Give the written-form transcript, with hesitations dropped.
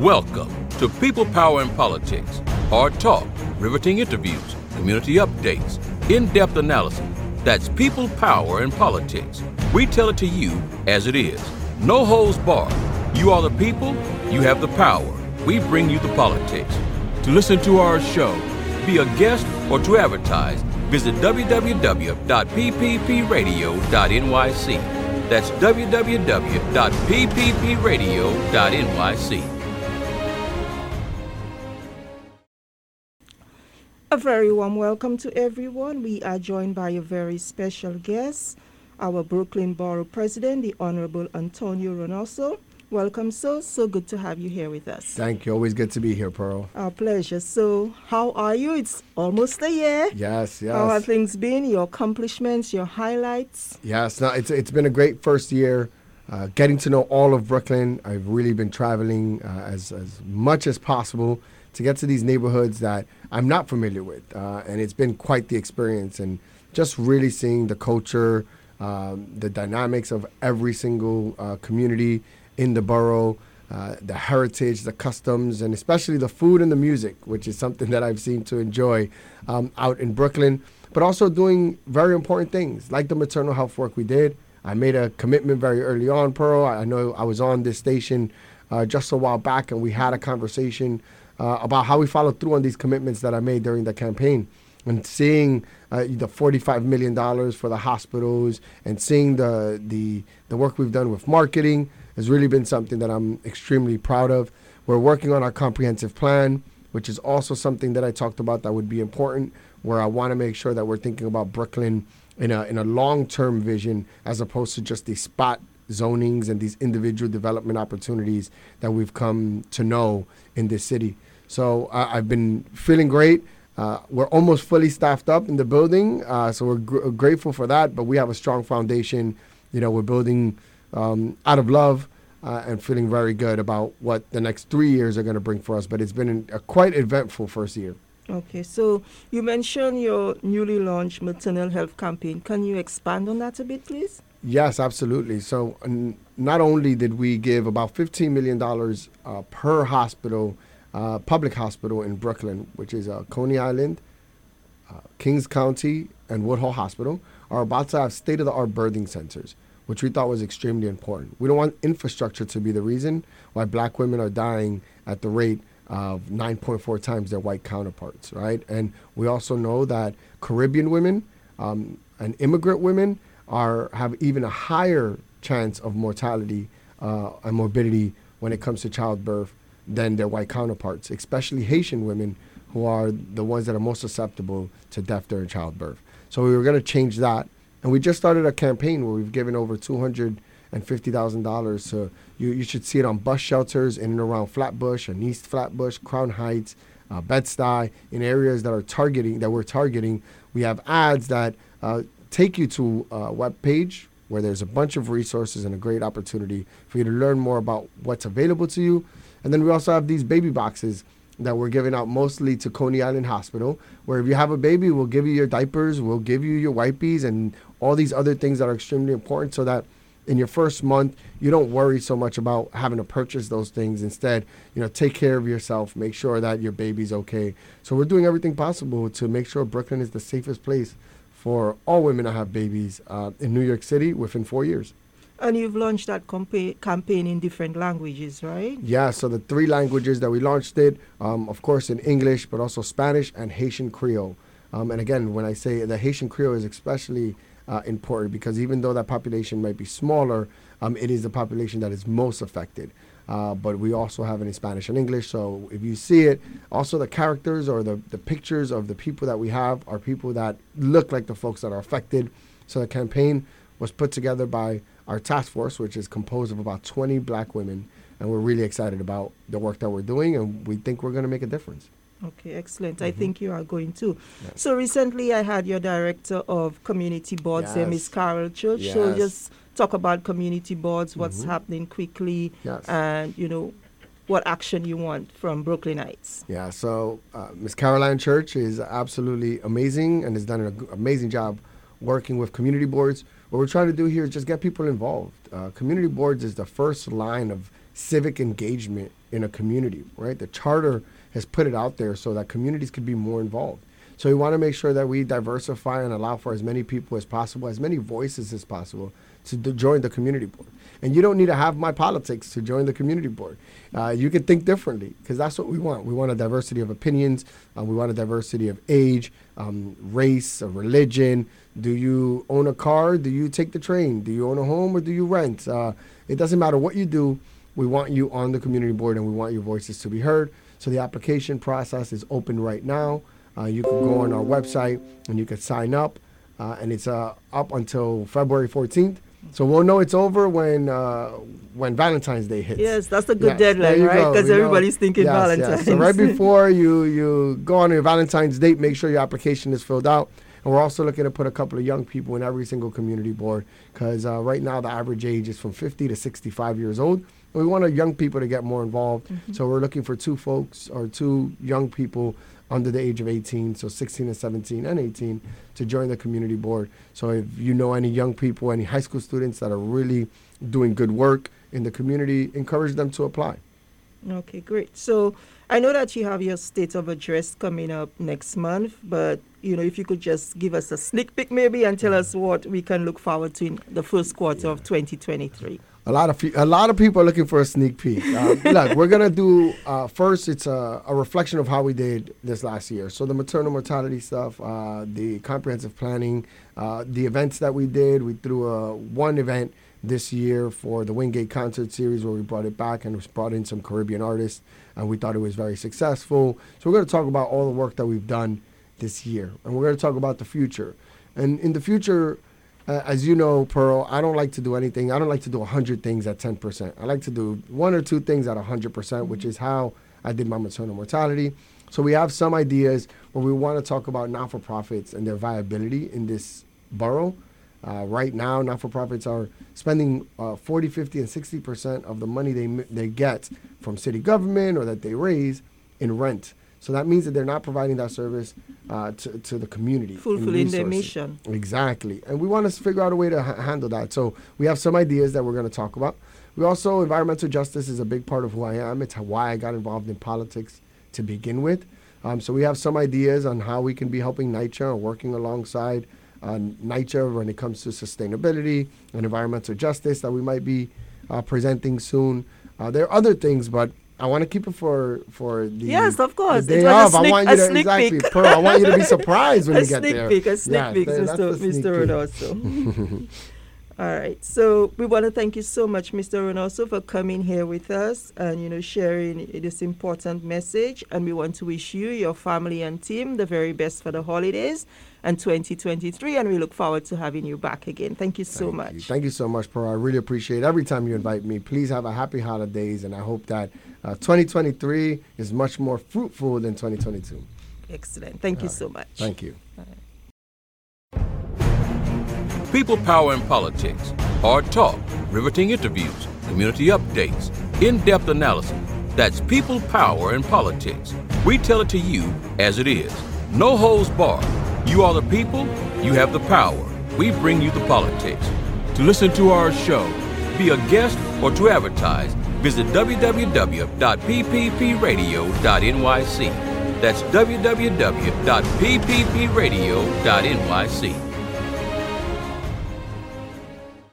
Welcome to People Power in Politics. Hard talk, riveting interviews, community updates, in-depth analysis. That's People Power in Politics. We tell it to you as it is. No holds barred. You are the people, you have the power. We bring you the politics. To listen to our show, be a guest, or to advertise, visit www.pppradio.nyc. That's www.pppradio.nyc. A very warm welcome to everyone. We are joined by a very special guest, our Brooklyn Borough President, the Honorable Antonio Reynoso. Welcome, sir. So good to have you here with us. Thank you. Always good to be here, Pearl. Our pleasure. So how are you? It's almost a year. Yes. How have things been? Your accomplishments, your highlights? Yes. No, it's been a great first year. Getting to know all of Brooklyn. I've really been traveling as much as possible to get to these neighborhoods that I'm not familiar with. And it's been quite the experience. And just really seeing the culture, the dynamics of every single community in the borough, the heritage, the customs, and especially the food and the music, which is something that I've seemed to enjoy out in Brooklyn. But also doing very important things like the maternal health work we did. I made a commitment very early on, Pearl. I know I was on this station just a while back, and we had a conversation about how we followed through on these commitments that I made during the campaign. And seeing the $45 million for the hospitals and seeing the work we've done with marketing has really been something that I'm extremely proud of. We're working on our comprehensive plan, which is also something that I talked about that would be important, where I want to make sure that we're thinking about Brooklyn in a long-term vision as opposed to just these spot zonings and these individual development opportunities that we've come to know in this city. So I've been feeling great. We're almost fully staffed up in the building, so we're grateful for that. But we have a strong foundation. We're building out of love and feeling very good about what the next 3 years are going to bring for us. But it's been a quite eventful first year. Okay, so you mentioned your newly launched maternal health campaign. Can you expand on that a bit, please? Yes, absolutely. So not only did we give about $15 million per hospital, public hospital in Brooklyn, which is Coney Island, Kings County, and Woodhull Hospital, are about to have state-of-the-art birthing centers, which we thought was extremely important. We don't want infrastructure to be the reason why black women are dying at the rate of 9.4 times their white counterparts, right? And we also know that Caribbean women and immigrant women have even a higher chance of mortality and morbidity when it comes to childbirth than their white counterparts, especially Haitian women, who are the ones that are most susceptible to death during childbirth. So we were going to change that. And we just started a campaign where we've given over $250,000. So you should see it on bus shelters in and around Flatbush and East Flatbush, Crown Heights, Bed-Stuy, in areas that we're targeting. We have ads that take you to a web page where there's a bunch of resources and a great opportunity for you to learn more about what's available to you. And then we also have these baby boxes that we're giving out mostly to Coney Island Hospital, where if you have a baby, we'll give you your diapers, we'll give you your wipes, and all these other things that are extremely important, so that in your first month, you don't worry so much about having to purchase those things. Instead, take care of yourself, make sure that your baby's okay. So we're doing everything possible to make sure Brooklyn is the safest place for all women to have babies in New York City within 4 years. And you've launched that campaign in different languages, right? Yeah, so the 3 languages that we launched it, of course, in English, but also Spanish and Haitian Creole. And again, when I say the Haitian Creole is especially important, because even though that population might be smaller, it is the population that is most affected. But we also have it in Spanish and English. So if you see it, also the characters or the pictures of the people that we have are people that look like the folks that are affected. So the campaign was put together by our task force, which is composed of about 20 black women. And we're really excited about the work that we're doing, and we think we're going to make a difference. Okay, excellent. I think you are going to. Yes. So recently I had your director of community boards, Ms. Carol Church. Yes. So just talk about community boards, what's happening quickly, and, what action you want from Brooklynites. Yeah, so Ms. Caroline Church is absolutely amazing and has done an amazing job working with community boards. What we're trying to do here is just get people involved. Community boards is the first line of civic engagement in a community, right? The charter has put it out there so that communities could be more involved. So we want to make sure that we diversify and allow for as many people as possible, as many voices as possible to join the community board. And you don't need to have my politics to join the community board. You can think differently, because that's what we want. We want a diversity of opinions. We want a diversity of age, race, religion. Do you own a car? Do you take the train? Do you own a home or do you rent? It doesn't matter what you do. We want you on the community board and we want your voices to be heard. So the application process is open right now. You can go on our website and you can sign up. And it's up until February 14th. So we'll know it's over when Valentine's Day hits. Yes, that's a good deadline, right? Because everybody's thinking Valentine's. Yes. So right before you go on your Valentine's date, make sure your application is filled out. And we're also looking to put a couple of young people in every single community board, because right now the average age is from 50 to 65 years old. And we want our young people to get more involved. Mm-hmm. So we're looking for two young people under the age of 18, so 16 and 17 and 18, to join the community board. So if you know any young people, any high school students that are really doing good work in the community, encourage them to apply. Okay, great. So I know that you have your State of Address coming up next month, but if you could just give us a sneak peek maybe and tell us what we can look forward to in the first quarter of 2023. A lot of people are looking for a sneak peek. Look, we're going to do, first, it's a reflection of how we did this last year. So the maternal mortality stuff, the comprehensive planning, the events that we did. We threw one event this year for the Wingate Concert Series where we brought it back and brought in some Caribbean artists, and we thought it was very successful. So we're going to talk about all the work that we've done this year, and we're going to talk about the future. And in the future, as you know, Pearl, I don't like to do anything. I don't like to do 100 things at 10%. I like to do one or two things at 100%, which is how I did my maternal mortality. So we have some ideas where we want to talk about not-for-profits and their viability in this borough. Right now, not-for-profits are spending 40, 50, and 60% of the money they get from city government or that they raise in rent. So that means that they're not providing that service to the community. Fulfilling their mission. Exactly. And we want to figure out a way to handle that. So we have some ideas that we're going to talk about. We also, environmental justice is a big part of who I am. It's why I got involved in politics to begin with. So we have some ideas on how we can be helping NYCHA or working alongside NYCHA when it comes to sustainability and environmental justice that we might be presenting soon. There are other things, but I want to keep it for the yes, of course. The day of. I want you to exactly, Pearl. I want you to be surprised when you get there. A sneak peek, Mr. Reynoso. All right. So we want to thank you so much, Mr. Reynoso, for coming here with us and sharing this important message. And we want to wish you, your family, and team the very best for the holidays and 2023. And we look forward to having you back again. Thank you so much. Thank you so much, Pearl. I really appreciate it. Every time you invite me, please have a happy holidays, and I hope that 2023 is much more fruitful than 2022. Excellent. Thank you so much. Thank you. People, Power, and Politics. Hard talk, riveting interviews, community updates, in-depth analysis. That's People, Power, and Politics. We tell it to you as it is. No holds barred. You are the people, you have the power. We bring you the politics. To listen to our show, be a guest, or to advertise, visit www.pppradio.nyc. That's www.pppradio.nyc.